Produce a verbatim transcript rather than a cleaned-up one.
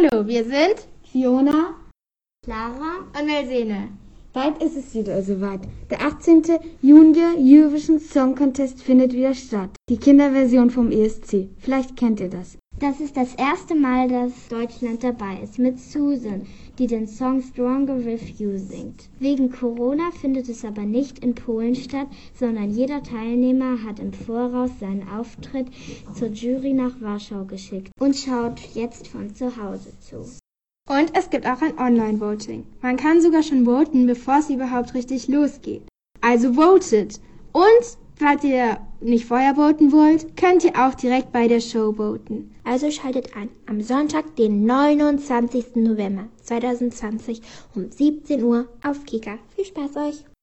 Hallo, wir sind Fiona, Clara und Melsene. bald ist es wieder soweit. Der achtzehnte Junior Eurovision Song Contest findet wieder statt. Die Kinderversion vom E S C. Vielleicht kennt ihr das. Das ist das erste Mal, dass Deutschland dabei ist, mit Susan, die den Song Stronger With You singt. Wegen Corona findet es aber nicht in Polen statt, sondern jeder Teilnehmer hat im Voraus seinen Auftritt zur Jury nach Warschau geschickt und schaut jetzt von zu Hause zu. Und es gibt auch ein Online-Voting. Man kann sogar schon voten, bevor es überhaupt richtig losgeht. Also votet! Und falls ihr nicht vorher voten wollt, könnt ihr auch direkt bei der Show voten. Also schaltet ein am Sonntag, den neunundzwanzigsten November zweitausendzwanzig um siebzehn Uhr auf Kika. Viel Spaß euch!